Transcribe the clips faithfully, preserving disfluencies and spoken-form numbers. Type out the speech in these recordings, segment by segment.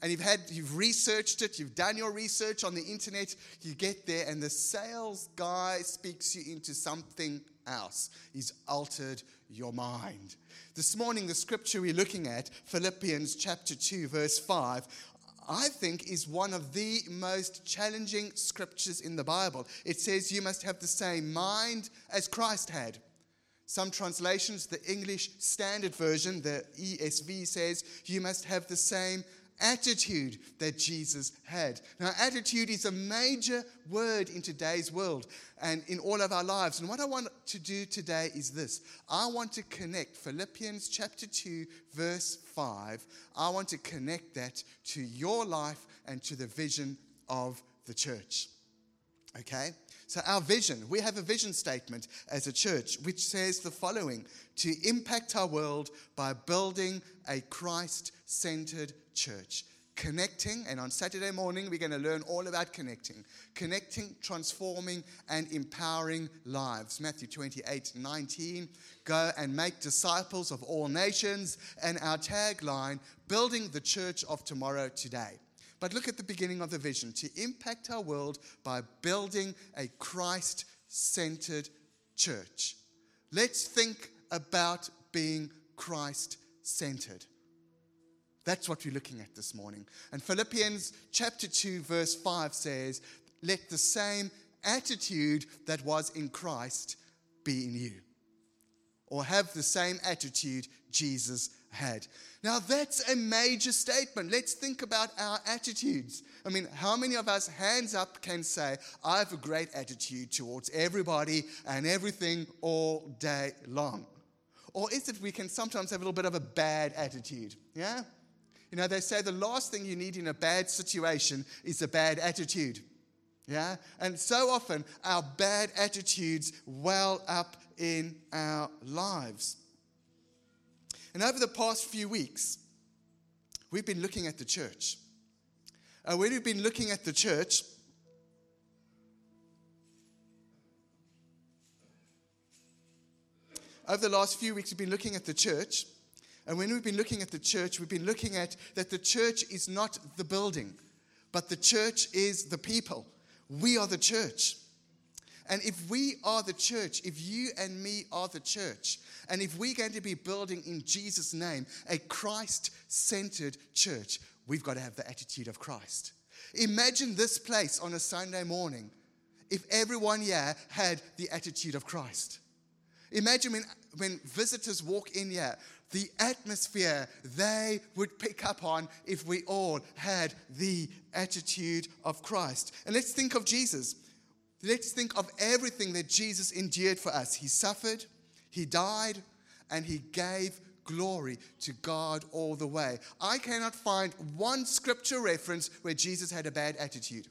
and you've had, you've researched it, you've done your research on the internet, you get there and the sales guy speaks you into something else. He's altered your mind. This morning, the scripture we're looking at, Philippians chapter two, verse five, I think is one of the most challenging scriptures in the Bible. It says you must have the same mind as Christ had. Some translations, the English Standard Version, the E S V, says you must have the same attitude that Jesus had. Now, attitude is a major word in today's world and in all of our lives. And what I want to do today is this. I want to connect Philippians chapter two, verse five. I want to connect that to your life and to the vision of the church. Okay? So our vision, we have a vision statement as a church which says the following: to impact our world by building a Christ-centered church. Connecting, and on Saturday morning we're going to learn all about connecting. Connecting, transforming, and empowering lives. Matthew twenty-eight nineteen, go and make disciples of all nations. And our tagline, building the church of tomorrow today. But look at the beginning of the vision: to impact our world by building a Christ-centered church. Let's think about being Christ-centered. That's what we're looking at this morning. And Philippians chapter two, verse five says, let the same attitude that was in Christ be in you. Or have the same attitude Jesus had. Now that's a major statement. Let's think about our attitudes. I mean, how many of us, hands up, can say, I have a great attitude towards everybody and everything all day long? Or is it we can sometimes have a little bit of a bad attitude? Yeah? You know, they say the last thing you need in a bad situation is a bad attitude. Yeah? And so often, our bad attitudes well up in our lives. And over the past few weeks, we've been looking at the church. And when we've been looking at the church, over the last few weeks, we've been looking at the church. And when we've been looking at the church, we've been looking at that the church is not the building, but the church is the people. We are the church. And if we are the church, if you and me are the church, and if we're going to be building in Jesus' name a Christ-centered church, we've got to have the attitude of Christ. Imagine this place on a Sunday morning if everyone here had the attitude of Christ. Imagine when, when visitors walk in here, the atmosphere they would pick up on if we all had the attitude of Christ. And let's think of Jesus. Let's think of everything that Jesus endured for us. He suffered, he died, and he gave glory to God all the way. I cannot find one scripture reference where Jesus had a bad attitude.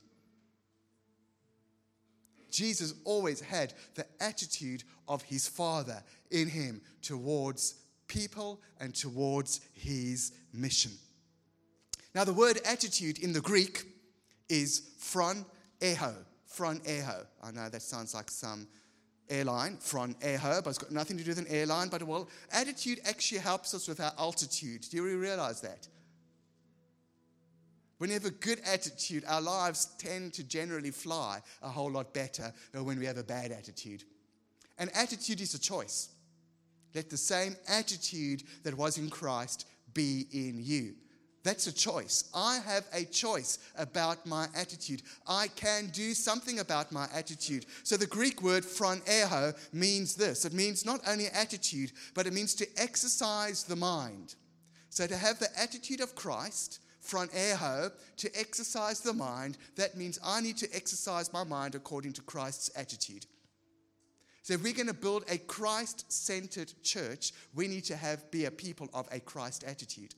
Jesus always had the attitude of his Father in him towards people and towards his mission. Now, the word attitude in the Greek is phroneho. Phroneho. I know that sounds like some airline, phroneho, but it's got nothing to do with an airline. But, well, attitude actually helps us with our altitude. Do you realize that? When we have a good attitude, our lives tend to generally fly a whole lot better than when we have a bad attitude. And attitude is a choice. Let the same attitude that was in Christ be in you. That's a choice. I have a choice about my attitude. I can do something about my attitude. So the Greek word phroneho means this. It means not only attitude, but it means to exercise the mind. So to have the attitude of Christ, phroneho, to exercise the mind, that means I need to exercise my mind according to Christ's attitude. So if we're going to build a Christ-centered church, we need to have be a people of a Christ attitude.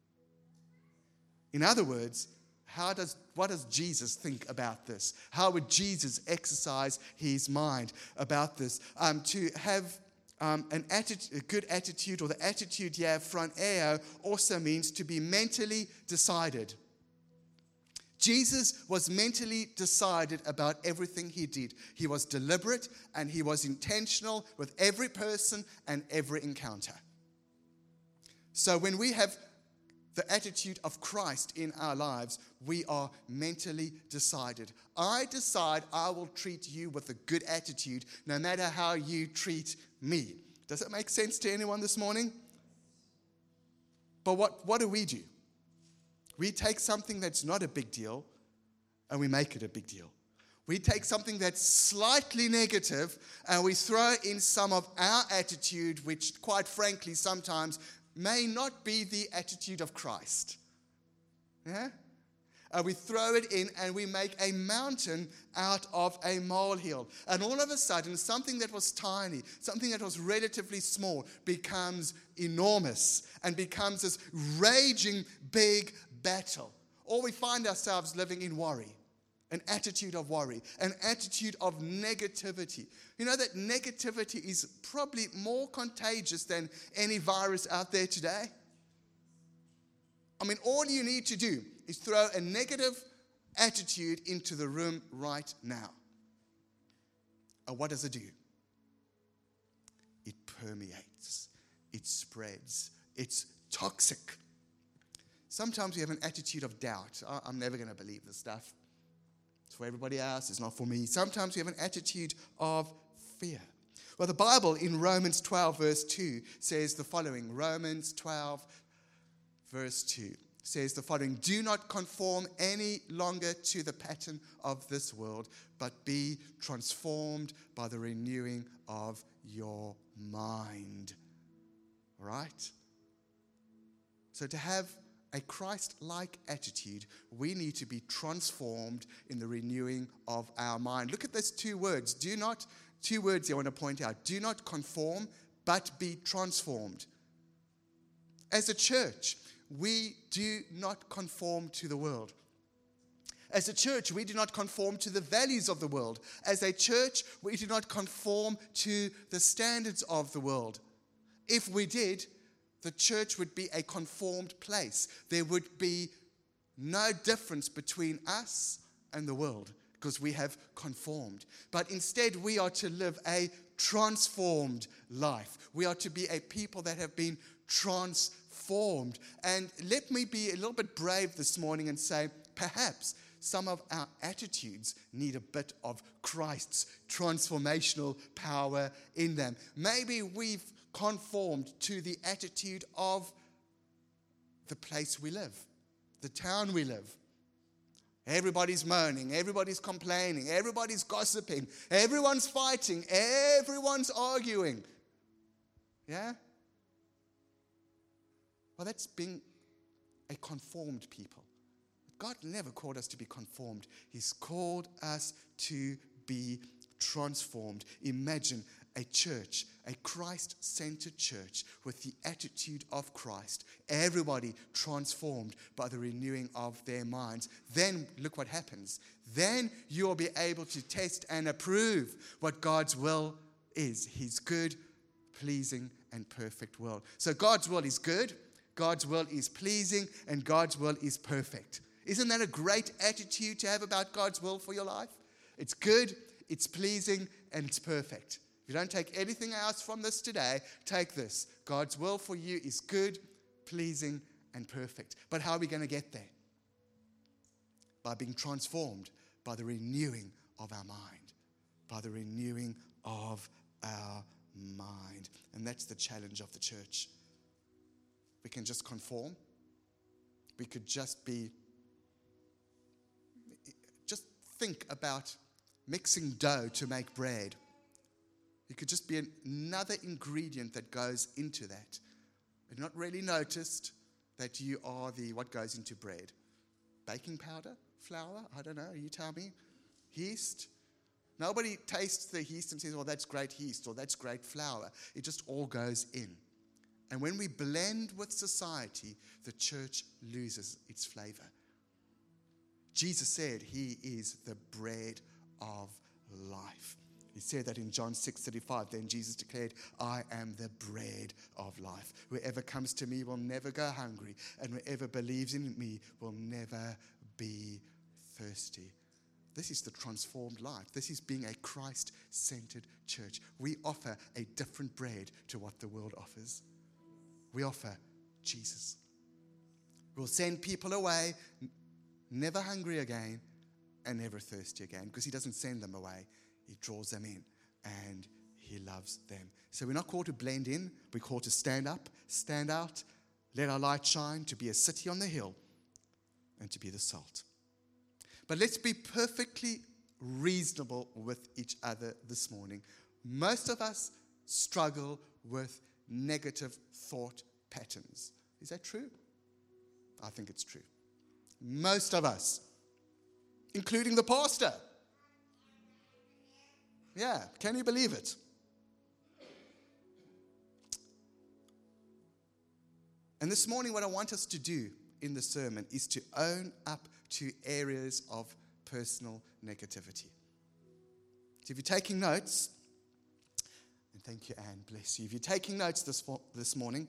In other words, how does what does Jesus think about this? How would Jesus exercise his mind about this? Um, to have um, an attitude, a good attitude, or the attitude you have, phroneho, also means to be mentally decided. Jesus was mentally decided about everything he did. He was deliberate and he was intentional with every person and every encounter. So when we have the attitude of Christ in our lives, we are mentally decided. I decide I will treat you with a good attitude no matter how you treat me. Does that make sense to anyone this morning? But what, what do we do? We take something that's not a big deal and we make it a big deal. We take something that's slightly negative and we throw in some of our attitude, which quite frankly sometimes may not be the attitude of Christ. Yeah? And we throw it in and we make a mountain out of a molehill. And all of a sudden, something that was tiny, something that was relatively small, becomes enormous and becomes this raging big battle. Or we find ourselves living in worry. An attitude of worry, an attitude of negativity. You know that negativity is probably more contagious than any virus out there today. I mean, all you need to do is throw a negative attitude into the room right now. And what does it do? It permeates, it spreads, it's toxic. Sometimes we have an attitude of doubt. I'm never going to believe this stuff. It's for everybody else, it's not for me. Sometimes we have an attitude of fear. Well, the Bible in Romans twelve, verse two says the following. Romans twelve, verse two says the following. Do not conform any longer to the pattern of this world, but be transformed by the renewing of your mind. All right? So to have a Christ-like attitude, we need to be transformed in the renewing of our mind. Look at those two words. Do not, two words I want to point out. Do not conform, but be transformed. As a church, we do not conform to the world. As a church, we do not conform to the values of the world. As a church, we do not conform to the standards of the world. If we did, the church would be a conformed place. There would be no difference between us and the world because we have conformed. But instead, we are to live a transformed life. We are to be a people that have been transformed. And let me be a little bit brave this morning and say, perhaps some of our attitudes need a bit of Christ's transformational power in them. Maybe we've conformed to the attitude of the place we live, the town we live. Everybody's moaning, everybody's complaining, everybody's gossiping, everyone's fighting, everyone's arguing. Yeah? Well, that's being a conformed people. God never called us to be conformed. He's called us to be transformed. Imagine a church, a Christ-centered church with the attitude of Christ. Everybody transformed by the renewing of their minds. Then look what happens. Then you'll be able to test and approve what God's will is. His good, pleasing, and perfect will. So God's will is good, God's will is pleasing, and God's will is perfect. Isn't that a great attitude to have about God's will for your life? It's good, it's pleasing, and it's perfect. If you don't take anything else from this today, take this. God's will for you is good, pleasing, and perfect. But how are we going to get there? By being transformed by the renewing of our mind. By the renewing of our mind. And that's the challenge of the church. We can just conform. We could just be, just think about mixing dough to make bread. It could just be another ingredient that goes into that. You've not really noticed that you are the, what goes into bread? Baking powder? Flour? I don't know. You tell me. Yeast? Nobody tastes the yeast and says, oh, that's great yeast or that's great flour. It just all goes in. And when we blend with society, the church loses its flavor. Jesus said he is the bread of life. He said that in John six thirty-five. Then Jesus declared, I am the bread of life. Whoever comes to me will never go hungry, and whoever believes in me will never be thirsty. This is the transformed life. This is being a Christ-centered church. We offer a different bread to what the world offers. We offer Jesus. will send people away, never hungry again and never thirsty again, because he doesn't send them away. He draws them in and he loves them. So we're not called to blend in. We're called to stand up, stand out, let our light shine, to be a city on the hill and to be the salt. But let's be perfectly reasonable with each other this morning. Most of us struggle with negative thought patterns. Is that true? I think it's true. Most of us, including the pastor. Yeah, can you believe it? And this morning, what I want us to do in the sermon is to own up to areas of personal negativity. So if you're taking notes, and thank you, Anne, bless you. If you're taking notes this, this morning,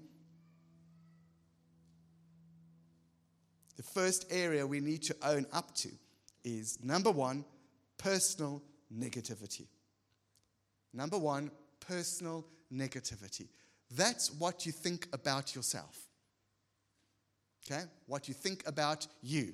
the first area we need to own up to is, number one, personal negativity. Number one, personal negativity. That's what you think about yourself. Okay? What you think about you.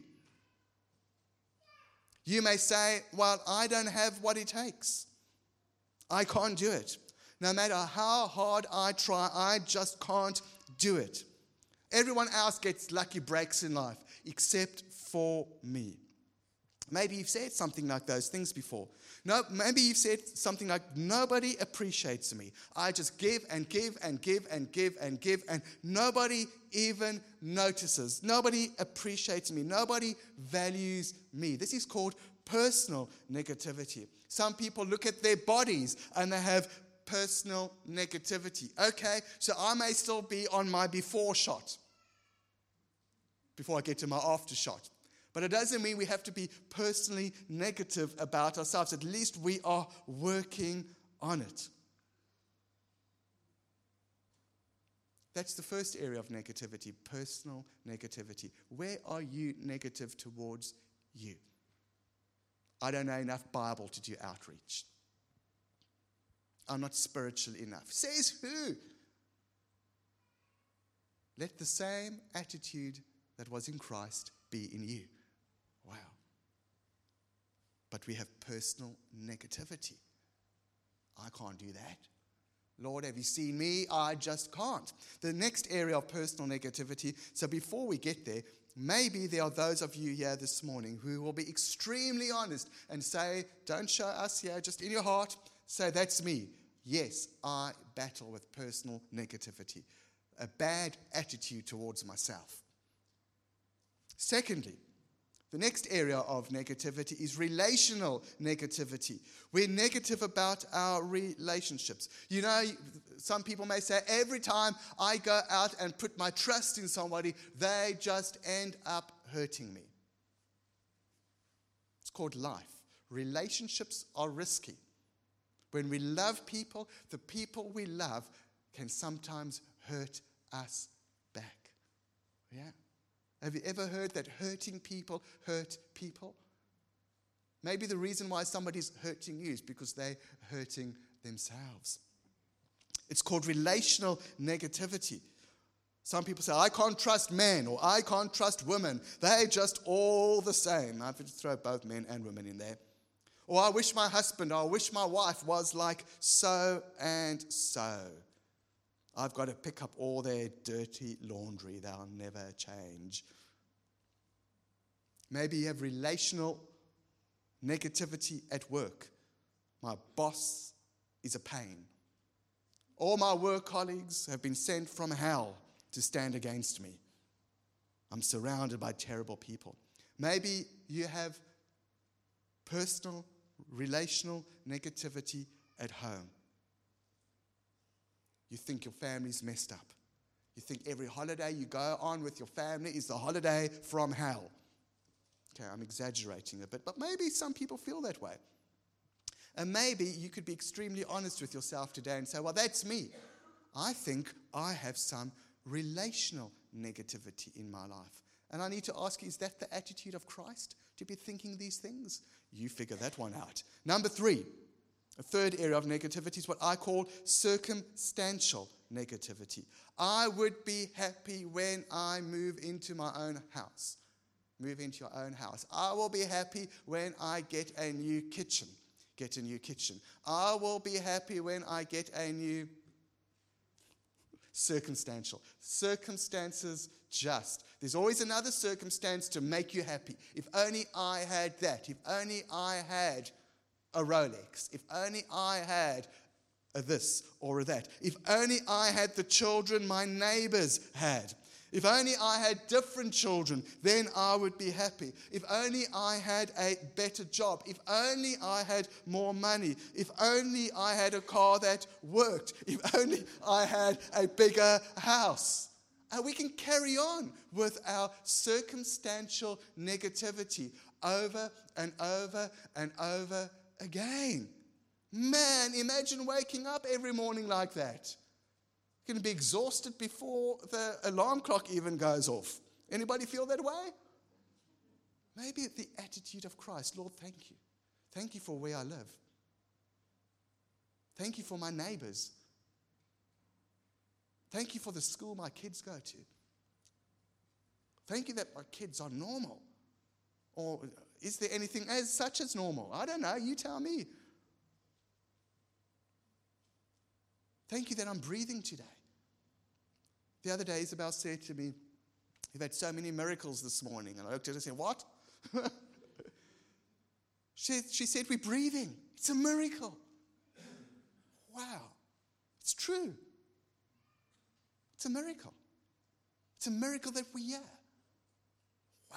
You may say, well, I don't have what it takes. I can't do it. No matter how hard I try, I just can't do it. Everyone else gets lucky breaks in life, except for me. Maybe you've said something like those things before. No, maybe you've said something like, nobody appreciates me. I just give and give and give and give and give, and nobody even notices. Nobody appreciates me. Nobody values me. This is called personal negativity. Some people look at their bodies and they have personal negativity. Okay, so I may still be on my before shot before I get to my after shot. But it doesn't mean we have to be personally negative about ourselves. At least we are working on it. That's the first area of negativity, personal negativity. Where are you negative towards you? I don't know enough Bible to do outreach. I'm not spiritual enough. Says who? Let the same attitude that was in Christ be in you. Wow. But we have personal negativity. I can't do that. Lord, have you seen me? I just can't. The next area of personal negativity, so before we get there, maybe there are those of you here this morning who will be extremely honest and say, don't show us here, just in your heart, say, that's me. Yes, I battle with personal negativity, a bad attitude towards myself. Secondly, the next area of negativity is relational negativity. We're negative about our relationships. You know, some people may say, every time I go out and put my trust in somebody, they just end up hurting me. It's called life. Relationships are risky. When we love people, the people we love can sometimes hurt us back. Yeah? Have you ever heard that hurting people hurt people? Maybe the reason why somebody's hurting you is because they're hurting themselves. It's called relational negativity. Some people say, I can't trust men, or I can't trust women. They're just all the same. I have to throw both men and women in there. Or I wish my husband, or I wish my wife was like so and so. I've got to pick up all their dirty laundry. They'll never change. Maybe you have relational negativity at work. My boss is a pain. All my work colleagues have been sent from hell to stand against me. I'm surrounded by terrible people. Maybe you have personal, relational negativity at home. You think your family's messed up. You think every holiday you go on with your family is the holiday from hell. Okay, I'm exaggerating a bit, but maybe some people feel that way. And maybe you could be extremely honest with yourself today and say, well, that's me. I think I have some relational negativity in my life. And I need to ask you, is that the attitude of Christ, to be thinking these things? You figure that one out. Number three, A third area of negativity is what I call circumstantial negativity. I would be happy when I move into my own house. Move into your own house. I will be happy when I get a new kitchen. Get a new kitchen. I will be happy when I get a new circumstantial. Circumstances just. There's always another circumstance to make you happy. If only I had that. If only I had a Rolex. If only I had a this or a that. If only I had the children my neighbors had. If only I had different children, then I would be happy. If only I had a better job. If only I had more money. If only I had a car that worked. If only I had a bigger house. And we can carry on with our circumstantial negativity over and over and over again. Man, imagine waking up every morning like that. You're going to be exhausted before the alarm clock even goes off. Anybody feel that way? Maybe the attitude of Christ. Lord, thank you. Thank you for where I live. Thank you for my neighbors. Thank you for the school my kids go to. Thank you that my kids are normal. Or is there anything as such as normal? I don't know. You tell me. Thank you that I'm breathing today. The other day, Isabel said to me, "You've had so many miracles this morning." And I looked at her and said, "What?" she, she said, "We're breathing. It's a miracle." Wow. It's true. It's a miracle. It's a miracle that we're here. Wow.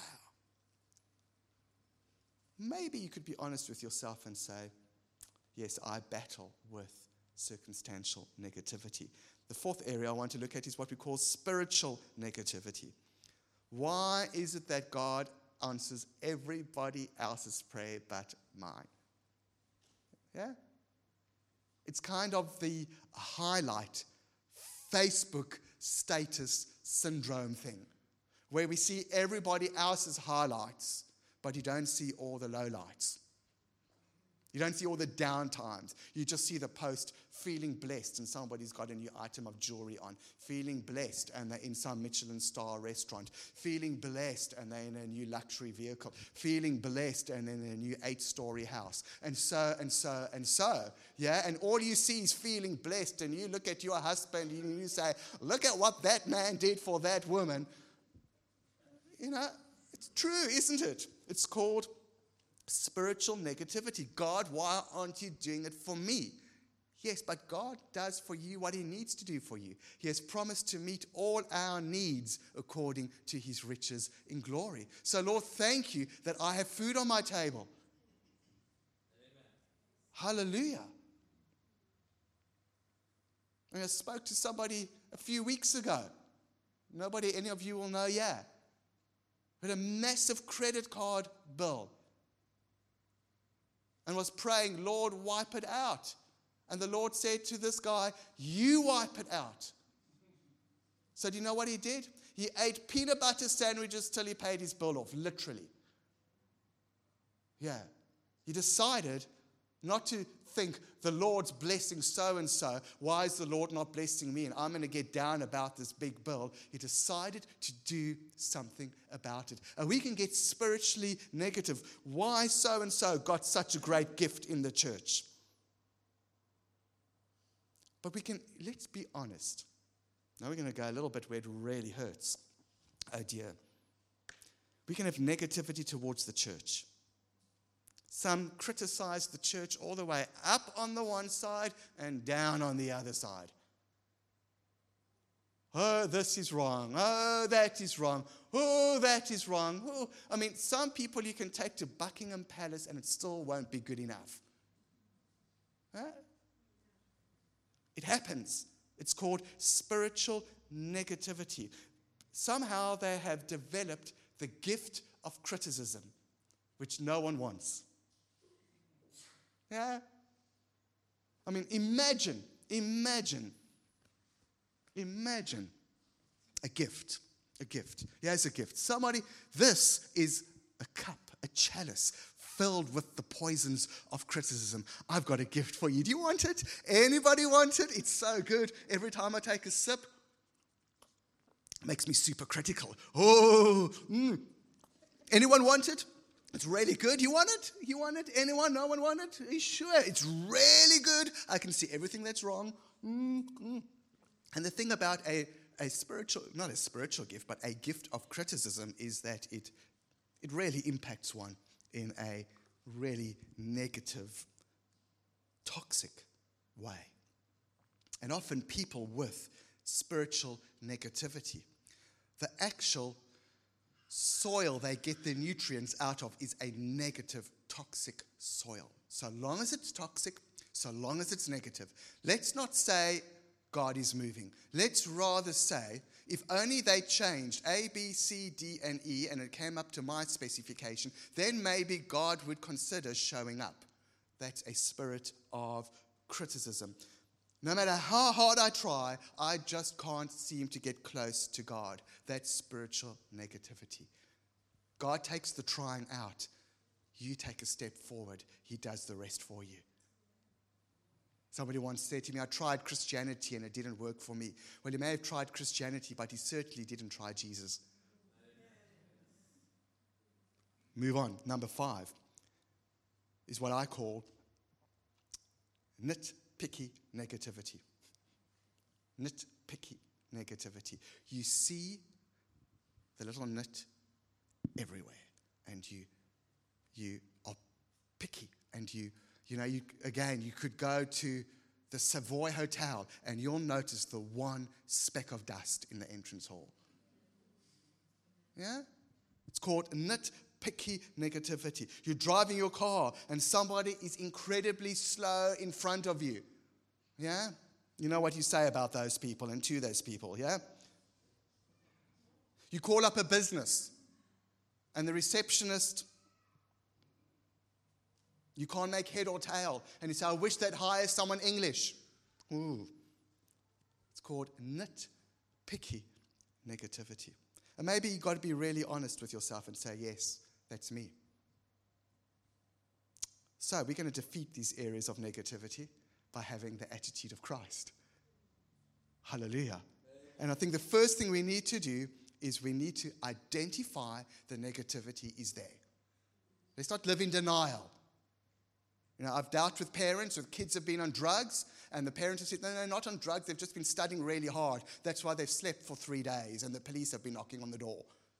Maybe you could be honest with yourself and say, yes, I battle with circumstantial negativity. The fourth area I want to look at is what we call spiritual negativity. Why is it that God answers everybody else's prayer but mine? Yeah? It's kind of the highlight Facebook status syndrome thing, where we see everybody else's highlights, but you don't see all the lowlights. You don't see all the down times. You just see the post feeling blessed and somebody's got a new item of jewelry on. Feeling blessed and they're in some Michelin star restaurant. Feeling blessed and they're in a new luxury vehicle. Feeling blessed and in a new eight-story house. And so and so and so. Yeah, and all you see is feeling blessed, and you look at your husband and you say, "Look at what that man did for that woman." You know, it's true, isn't it? It's called spiritual negativity. God, why aren't you doing it for me? Yes, but God does for you what he needs to do for you. He has promised to meet all our needs according to his riches in glory. So, Lord, thank you that I have food on my table. Amen. Hallelujah. And I spoke to somebody a few weeks ago. Nobody, any of you will know, yeah. But a massive credit card bill. And was praying, "Lord, wipe it out." And the Lord said to this guy, "You wipe it out." So do you know what he did? He ate peanut butter sandwiches till he paid his bill off, literally. Yeah. He decided not to think, the Lord's blessing so-and-so. Why is the Lord not blessing me? And I'm going to get down about this big bill. He decided to do something about it. And we can get spiritually negative. Why so-and-so got such a great gift in the church? But we can, let's be honest. Now we're going to go a little bit where it really hurts. Oh dear. We can have negativity towards the church. Some criticize the church all the way up on the one side and down on the other side. Oh, this is wrong. Oh, that is wrong. Oh, that is wrong. Oh. I mean, some people you can take to Buckingham Palace and it still won't be good enough. Huh? It happens. It's called spiritual negativity. Somehow they have developed the gift of criticism, which no one wants. Yeah? I mean, imagine, imagine, imagine a gift, a gift. Here's a gift. Somebody, this is a cup, a chalice filled with the poisons of criticism. I've got a gift for you. Do you want it? Anybody want it? It's so good. Every time I take a sip, it makes me super critical. Oh, mm. Anyone want it? It's really good. You want it? You want it? Anyone? No one want it? Are you sure? It's really good. I can see everything that's wrong. Mm-hmm. And the thing about a, a spiritual, not a spiritual gift, but a gift of criticism is that it, it really impacts one in a really negative, toxic way. And often people with spiritual negativity, the actual soil they get their nutrients out of is a negative, toxic soil. So long as it's toxic, so long as it's negative, let's not say God is moving. Let's rather say, if only they changed A, B, C, D, and E, and it came up to my specification, then maybe God would consider showing up. That's a spirit of criticism. No matter how hard I try, I just can't seem to get close to God. That's spiritual negativity. God takes the trying out. You take a step forward. He does the rest for you. Somebody once said to me, I tried Christianity and it didn't work for me. Well, he may have tried Christianity, but he certainly didn't try Jesus. Move on. Number five is what I call nitpicky negativity. Nitpicky negativity. You see the little nit everywhere, and you you are picky, and you you know you again you could go to the Savoy Hotel and you'll notice the one speck of dust in the entrance hall. Yeah, it's called nitpicky negativity. You're driving your car and somebody is incredibly slow in front of you. Yeah? You know what you say about those people and to those people, yeah? You call up a business and the receptionist, you can't make head or tail. And you say, I wish they'd hire someone English. Ooh. It's called nitpicky negativity. And maybe you've got to be really honest with yourself and say, yes, that's me. So we're going to defeat these areas of negativity by having the attitude of Christ. Hallelujah. And I think the first thing we need to do is we need to identify the negativity is there. Let's not live in denial. You know, I've dealt with parents with kids have been on drugs, and the parents have said, no, no, not on drugs. They've just been studying really hard. That's why they've slept for three days, and the police have been knocking on the door.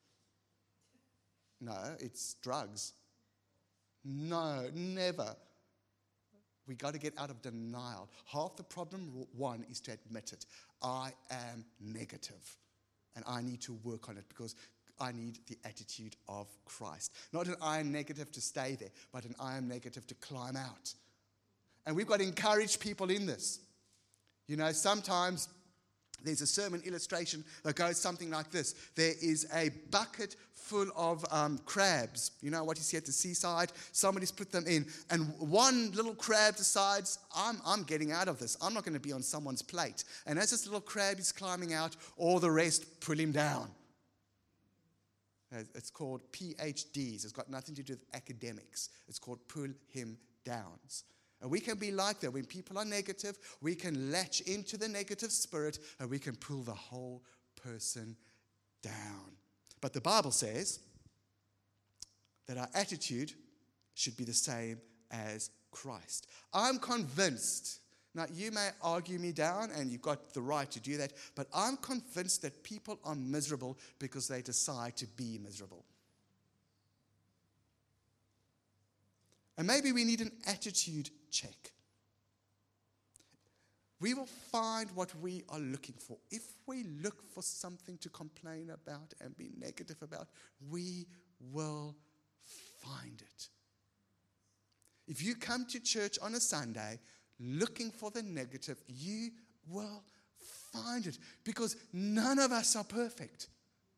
No, it's drugs. No, never. We got to get out of denial. Half the problem, one, is to admit it. I am negative, and I need to work on it because I need the attitude of Christ. Not an I am negative to stay there, but an I am negative to climb out. And we've got to encourage people in this. You know, sometimes there's a sermon illustration that goes something like this. There is a bucket full of um, crabs. You know what you see at the seaside? Somebody's put them in. And one little crab decides, I'm, I'm getting out of this. I'm not going to be on someone's plate. And as this little crab is climbing out, all the rest pull him down. It's called P H Ds. It's got nothing to do with academics. It's called pull him downs. And we can be like that. When people are negative, we can latch into the negative spirit and we can pull the whole person down. But the Bible says that our attitude should be the same as Christ. I'm convinced, now you may argue me down and you've got the right to do that, but I'm convinced that people are miserable because they decide to be miserable. And maybe we need an attitude check. We will find what we are looking for. If we look for something to complain about and be negative about, we will find it. If you come to church on a Sunday looking for the negative, you will find it because none of us are perfect.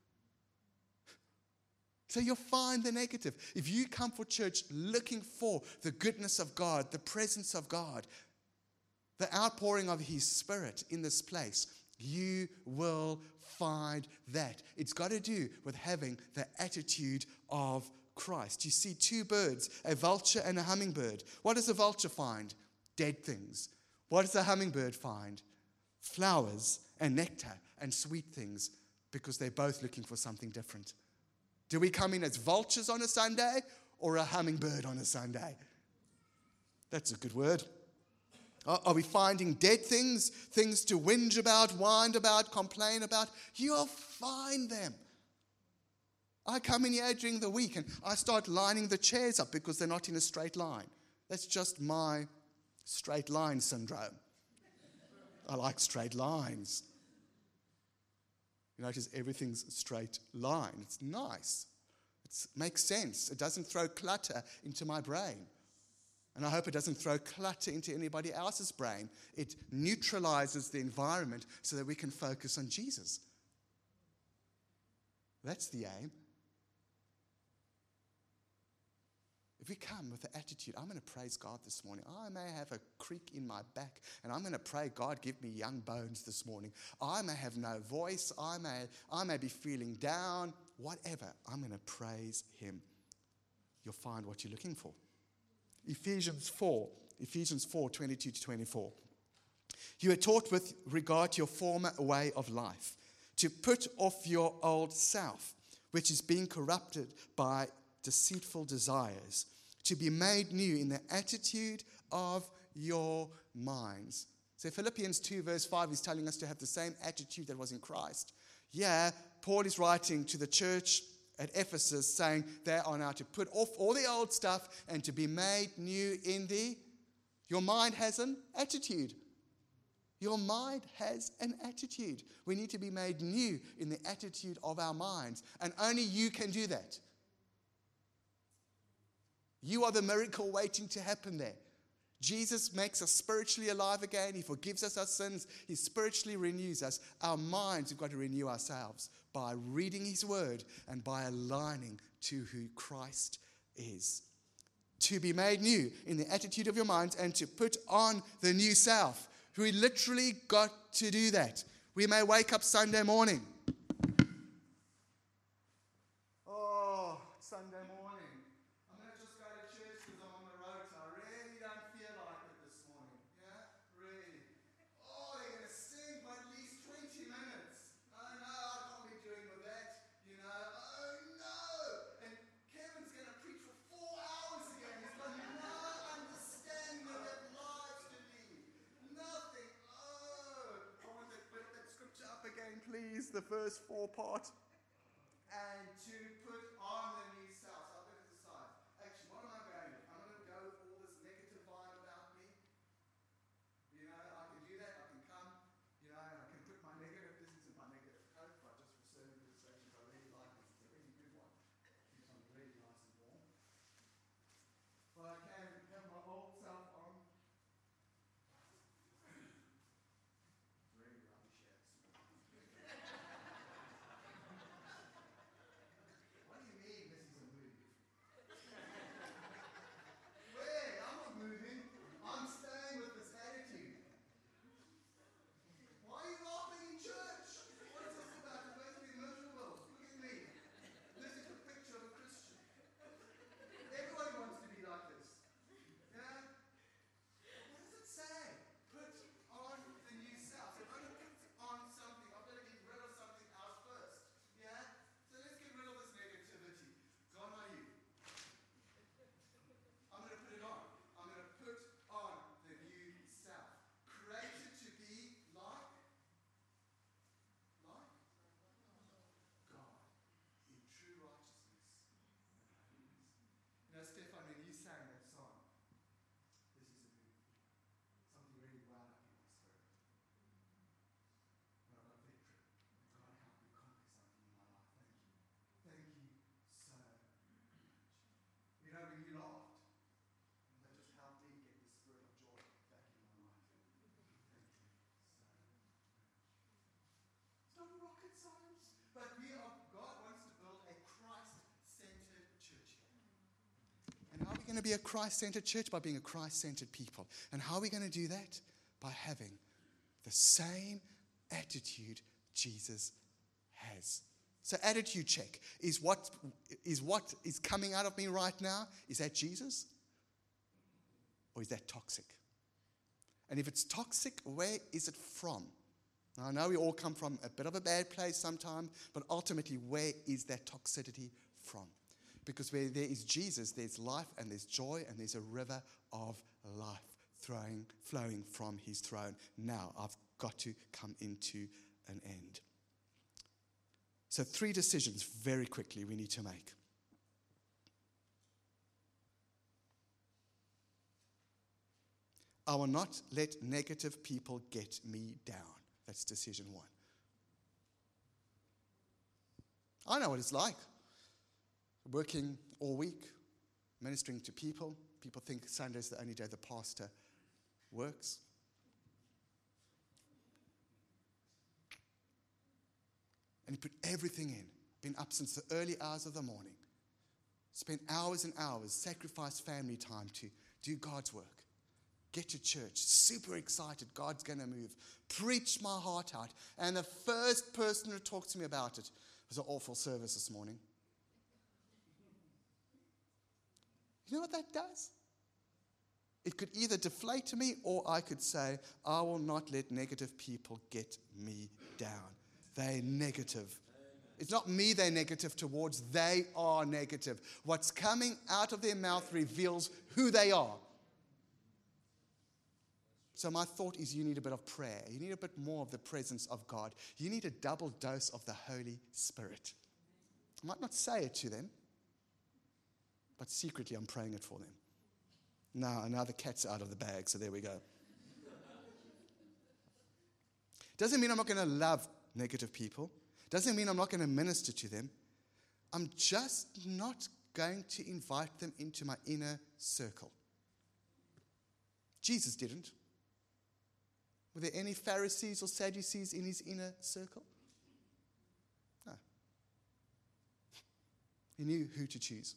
So you'll find the negative. If you come for church looking for the goodness of God, the presence of God, the outpouring of His Spirit in this place, you will find that. It's got to do with having the attitude of Christ. You see two birds, a vulture and a hummingbird. What does a vulture find? Dead things. What does a hummingbird find? Flowers and nectar and sweet things, because they're both looking for something different. Do we come in as vultures on a Sunday or a hummingbird on a Sunday? That's a good word. Are we finding dead things, things to whinge about, whine about, complain about? You'll find them. I come in here during the week and I start lining the chairs up because they're not in a straight line. That's just my straight line syndrome. I like straight lines. You notice everything's a straight line. It's nice. It makes sense. It doesn't throw clutter into my brain. And I hope it doesn't throw clutter into anybody else's brain. It neutralizes the environment so that we can focus on Jesus. That's the aim. If we come with the attitude, I'm going to praise God this morning. I may have a creak in my back, and I'm going to pray, God, give me young bones this morning. I may have no voice. I may, I may be feeling down. Whatever. I'm going to praise Him. You'll find what you're looking for. Ephesians four, Ephesians four, twenty-two to twenty-four. You are taught with regard to your former way of life, to put off your old self, which is being corrupted by deceitful desires, to be made new in the attitude of your minds. So Philippians two verse five is telling us to have the same attitude that was in Christ. Yeah, Paul is writing to the church at Ephesus saying they are now to put off all the old stuff and to be made new in the... Your mind has an attitude. Your mind has an attitude. We need to be made new in the attitude of our minds. And only you can do that. You are the miracle waiting to happen there. Jesus makes us spiritually alive again. He forgives us our sins. He spiritually renews us. Our minds, we've got to renew ourselves by reading His word and by aligning to who Christ is. To be made new in the attitude of your minds and to put on the new self. We literally got to do that. We may wake up Sunday morning. Oh, Sunday morning. I'm going to just go to church because I'm on the road. So I really don't feel like it this morning. Yeah? Really. Oh, they're going to sing for at least twenty minutes. Oh, no, I can't be doing with that. You know, oh, no. And Kevin's going to preach for four hours again. He's got no understanding of that lives to lead. Nothing. Oh, I want that, put that scripture up again, please. The verse four part. And to put on the new self. So I'll go to the side. Actually, what am I going to do? I'm going to go with all this negative vibe about me. You know, I can do that. I can come. You know, I can put my negative. This isn't my negative coat, but just for certain illustrations, I really like it. It's a really good one. Keeps on really nice and warm. But I can have my old self on. Really rubbish here. What do you mean this is a move? Where? I'm not moving. I'm staying with this attitude. Why are you laughing in church? What is this about? It's supposed to be miserable. Look at me. This is a picture of a Christian. Everybody wants to be like this. Yeah? What does it say? Put on the new self. So if I'm going to put on something, I've got to get rid of something else first. Yeah? So let's get rid of this negativity. Gone are you? I'm going to put it on. I'm going to put on the new self. Created to be like, like God in true righteousness and holiness. You know, Stefan, when you sang that song, this is a move. Something really wound up in my spirit. And I've got victory. God help me conquer something in my life. Thank you. Thank you so much. You know, when you laughed, that just helped me get the spirit of joy back in my life. Thank you so much. It's not rocket science, but we are, God wants to build a Christ-centered church here. And how are we going to be a Christ-centered church? By being a Christ-centered people. And how are we going to do that? By having the same attitude Jesus has. So attitude check. Is what is what is coming out of me right now, is that Jesus? Or is that toxic? And if it's toxic, where is it from? Now, I know we all come from a bit of a bad place sometimes, but ultimately, where is that toxicity from? Because where there is Jesus, there's life and there's joy and there's a river of life flowing, flowing from his throne. Now, I've got to come into an end. So three decisions very quickly we need to make. I will not let negative people get me down. That's decision one. I know what it's like. Working all week, ministering to people. People think Sunday's the only day the pastor works. And you put everything in. Been up since the early hours of the morning. Spent hours and hours, sacrifice family time to do God's work. Get to church, super excited, God's going to move. Preach my heart out. And the first person to talk to me about it was an awful service this morning. You know what that does? It could either deflate me, or I could say, I will not let negative people get me down. They're negative. It's not me they're negative towards, they are negative. What's coming out of their mouth reveals who they are. So my thought is you need a bit of prayer. You need a bit more of the presence of God. You need a double dose of the Holy Spirit. I might not say it to them, but secretly I'm praying it for them. Now, now the cat's out of the bag, so there we go. Doesn't mean I'm not going to love negative people. Doesn't mean I'm not going to minister to them. I'm just not going to invite them into my inner circle. Jesus didn't. Were there any Pharisees or Sadducees in his inner circle? No. He knew who to choose.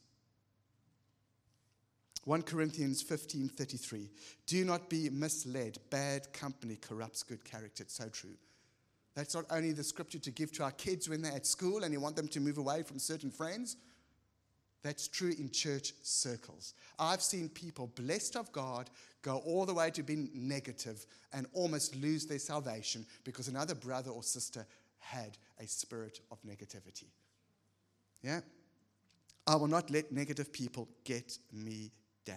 First Corinthians fifteen thirty-three. Do not be misled. Bad company corrupts good character. It's so true. That's not only the scripture to give to our kids when they're at school and you want them to move away from certain friends. That's true in church circles. I've seen people blessed of God go all the way to being negative and almost lose their salvation because another brother or sister had a spirit of negativity. Yeah? I will not let negative people get me down.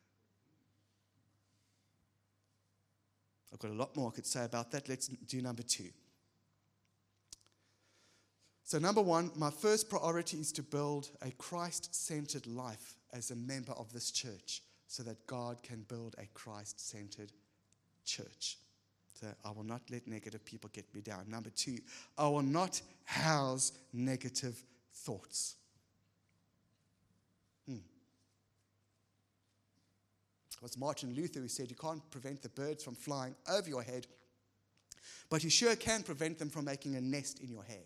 I've got a lot more I could say about that. Let's do number two. So number one, my first priority is to build a Christ-centered life as a member of this church so that God can build a Christ-centered church. So I will not let negative people get me down. Number two, I will not house negative thoughts. Hmm. It was Martin Luther who said you can't prevent the birds from flying over your head, but you sure can prevent them from making a nest in your hair.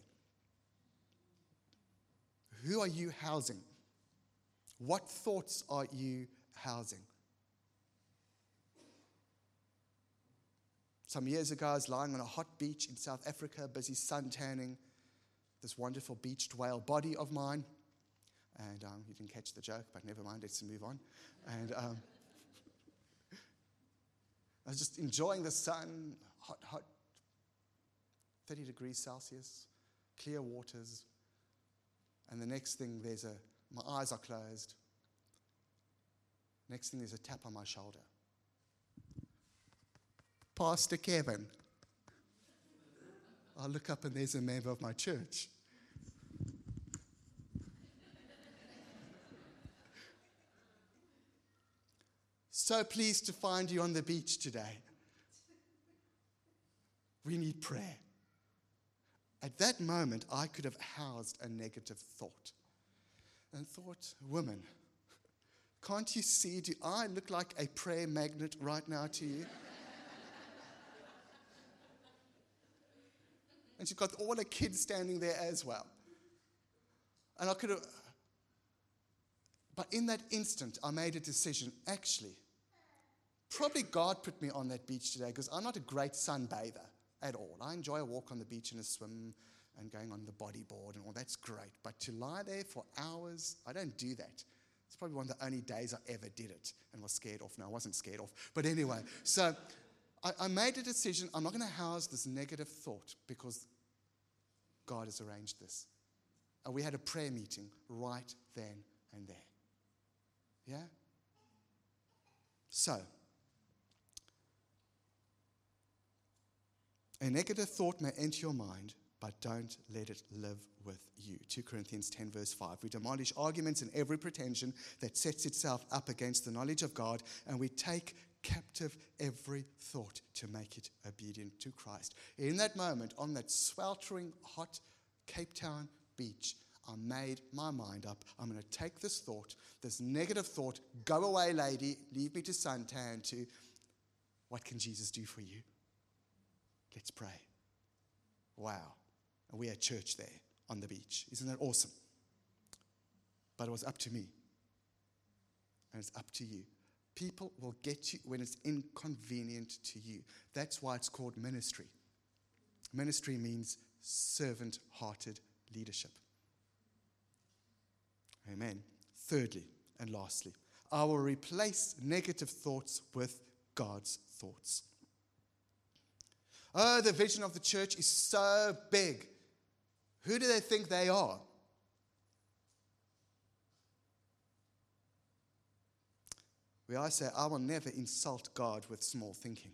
Who are you housing? What thoughts are you housing? Some years ago, I was lying on a hot beach in South Africa, busy sun tanning this wonderful beached whale body of mine. And um, you didn't catch the joke, but never mind, let's move on. And um, I was just enjoying the sun, hot, hot, thirty degrees Celsius, clear waters. And the next thing, there's a, my eyes are closed. Next thing, there's a tap on my shoulder. Pastor Kevin. I look up and there's a member of my church. So pleased to find you on the beach today. We need prayer. At that moment, I could have housed a negative thought and thought, woman, can't you see, do I look like a prayer magnet right now to you? And she's got all the kids standing there as well. And I could have, but in that instant, I made a decision. Actually, probably God put me on that beach today because I'm not a great sunbather at all. I enjoy a walk on the beach and a swim and going on the bodyboard and all, that's great. But to lie there for hours, I don't do that. It's probably one of the only days I ever did it and was scared off. No, I wasn't scared off. But anyway, so I, I made a decision. I'm not going to house this negative thought because God has arranged this. And we had a prayer meeting right then and there. Yeah? So, a negative thought may enter your mind, but don't let it live with you. Second Corinthians ten verse five. We demolish arguments and every pretension that sets itself up against the knowledge of God, and we take captive every thought to make it obedient to Christ. In that moment, on that sweltering hot Cape Town beach, I made my mind up. I'm going to take this thought, this negative thought, go away, lady, leave me to suntan, to what can Jesus do for you? Let's pray. Wow. And we had church there on the beach. Isn't that awesome? But it was up to me. And it's up to you. People will get you when it's inconvenient to you. That's why it's called ministry. Ministry means servant-hearted leadership. Amen. Thirdly and lastly, I will replace negative thoughts with God's thoughts. Oh, the vision of the church is so big. Who do they think they are? We always say, I will never insult God with small thinking.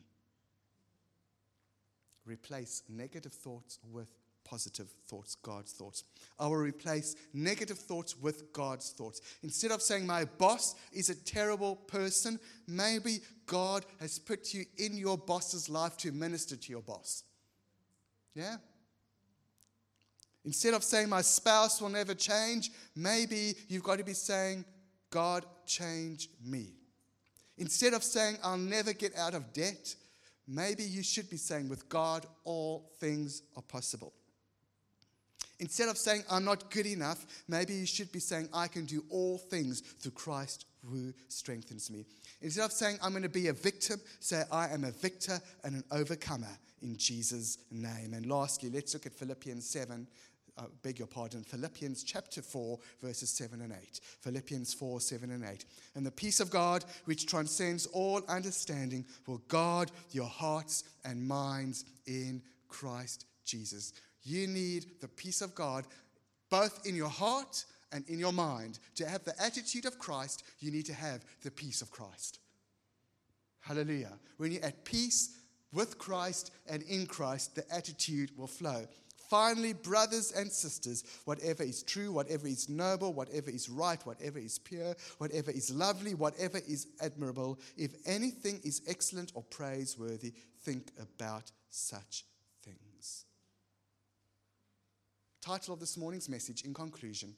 Replace negative thoughts with positive thoughts, God's thoughts. I will replace negative thoughts with God's thoughts. Instead of saying my boss is a terrible person, maybe God has put you in your boss's life to minister to your boss. Yeah? Instead of saying my spouse will never change, maybe you've got to be saying, God, change me. Instead of saying I'll never get out of debt, maybe you should be saying with God all things are possible. Instead of saying, I'm not good enough, maybe you should be saying, I can do all things through Christ who strengthens me. Instead of saying, I'm going to be a victim, say, I am a victor and an overcomer in Jesus' name. And lastly, let's look at Philippians seven. I beg your pardon, Philippians chapter four, verses seven and eight. Philippians four, seven and eight. And the peace of God, which transcends all understanding, will guard your hearts and minds in Christ Jesus. You need the peace of God both in your heart and in your mind. To have the attitude of Christ, you need to have the peace of Christ. Hallelujah. When you're at peace with Christ and in Christ, the attitude will flow. Finally, brothers and sisters, whatever is true, whatever is noble, whatever is right, whatever is pure, whatever is lovely, whatever is admirable, if anything is excellent or praiseworthy, think about such things. Title of this morning's message, in conclusion,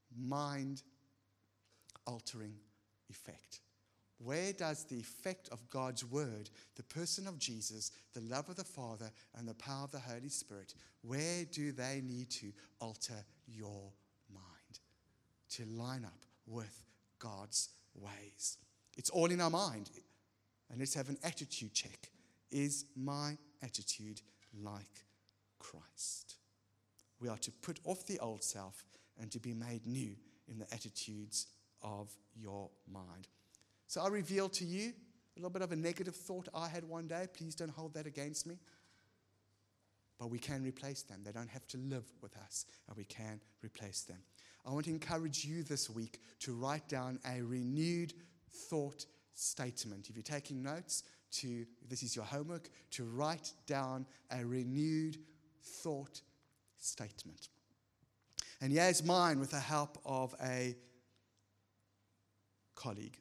mind-altering effect. Where does the effect of God's word, the person of Jesus, the love of the Father, and the power of the Holy Spirit, where do they need to alter your mind to line up with God's ways? It's all in our mind. And let's have an attitude check. Is my attitude like Christ? We are to put off the old self and to be made new in the attitudes of your mind. So I reveal to you a little bit of a negative thought I had one day. Please don't hold that against me. But we can replace them. They don't have to live with us, and we can replace them. I want to encourage you this week to write down a renewed thought statement. If you're taking notes, to this is your homework, to write down a renewed thought statement. And here's mine with the help of a colleague.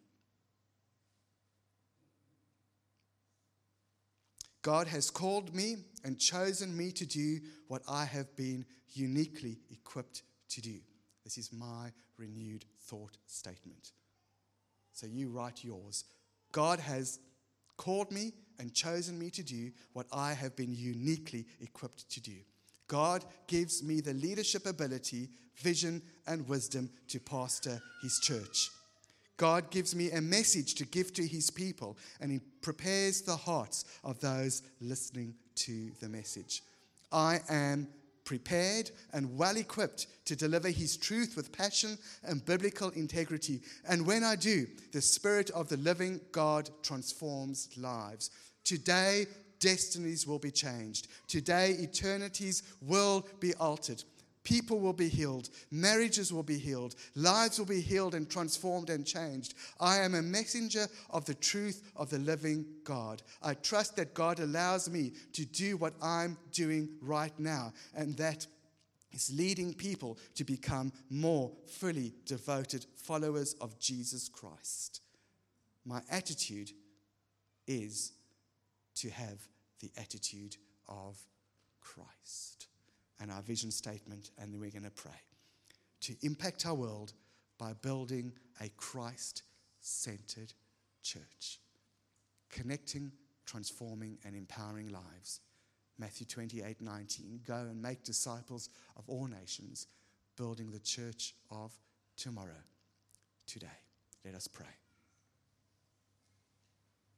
God has called me and chosen me to do what I have been uniquely equipped to do. This is my renewed thought statement. So you write yours. God has called me and chosen me to do what I have been uniquely equipped to do. God gives me the leadership ability, vision, and wisdom to pastor his church. God gives me a message to give to his people, and he prepares the hearts of those listening to the message. I am prepared and well equipped to deliver his truth with passion and biblical integrity. And when I do, the Spirit of the living God transforms lives. Today, destinies will be changed. Today, eternities will be altered. People will be healed. Marriages will be healed. Lives will be healed and transformed and changed. I am a messenger of the truth of the living God. I trust that God allows me to do what I'm doing right now, and that is leading people to become more fully devoted followers of Jesus Christ. My attitude is to have the attitude of Christ. And our vision statement, and then we're going to pray. To impact our world by building a Christ-centered church. Connecting, transforming, and empowering lives. Matthew twenty-eight nineteen. Go and make disciples of all nations, building the church of tomorrow. Today. Let us pray.